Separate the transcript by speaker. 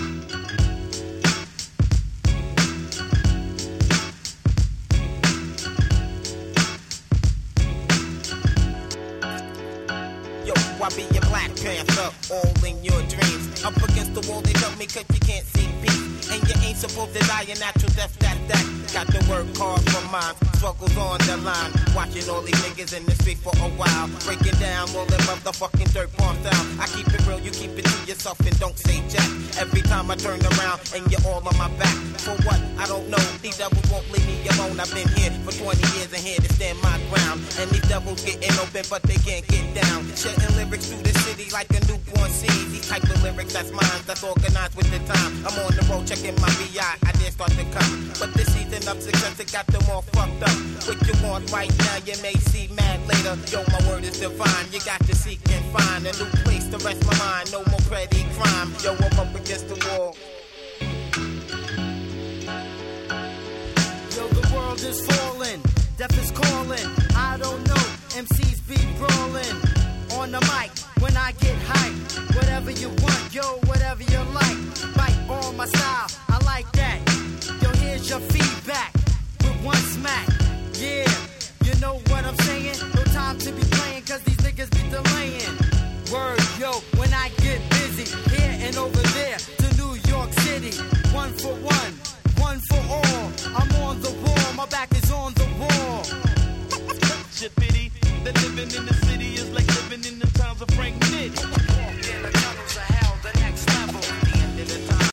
Speaker 1: I be your Black Panther, all in your dreams. Up against the wall, they tell me 'cause you can't see peace. And you ain't supposed to die a natural death, that. Got to work hard for mine, struggles on the line. Watching all these niggas in the street for a while. Breaking down all them motherfucking dirt bomb down. I keep it real, you keep it to yourself and don't say jack. Every time I turn around and you're all on my back. For what? I don't know, these devils won't leave me alone. I've been here for 20 years and here to stand my ground. And these devils getting open but they can't get down. Shedding lyrics through the city like a newborn seed. These type of lyrics, that's mine, that's organized with the time. I'm on the road checking my VI, I dare start to come. But this season of success, it got them all fucked up. What you want right now, you may see mad later. Yo, my word is divine, you got to seek and find a new place to rest my mind. No more petty crime. Yo, I'm up against the